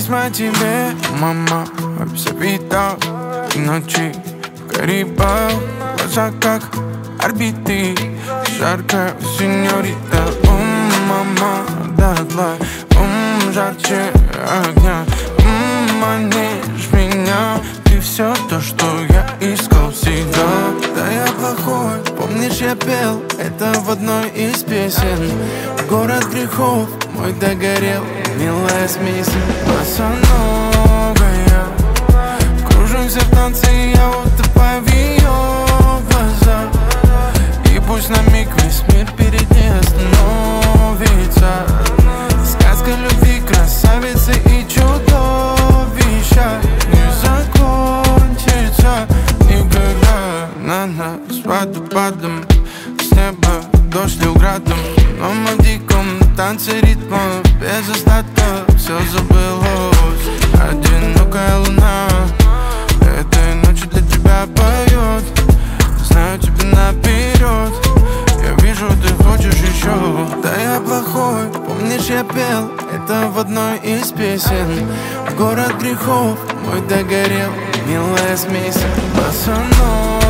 письма тебе, мама, все видал. И ночи Карибов, глаза как орбиты. Жаркая сеньорита, мама, дотла, жарче огня. Манишь меня, ты все то, что я искал всегда. Да я плохой, помнишь, я пел это в одной из песен. Город грехов мой догорел, милая смесь. Босоногая, кружимся в танце, я утопаю в ее глазах. И пусть на миг весь мир перед ней остановится. Сказка любви, красавицы и чудовища не закончится никогда. На нас водопадом, с неба дождь лил градом. Но мы в диком танце ритма, без остатка все забылось. Одинокая луна этой ночью для тебя поет. Знаю тебя наперед, я вижу, ты хочешь еще. Да я плохой, помнишь, я пел это в одной из песен. Город грехов мой догорел, милая смесь. Босоногая,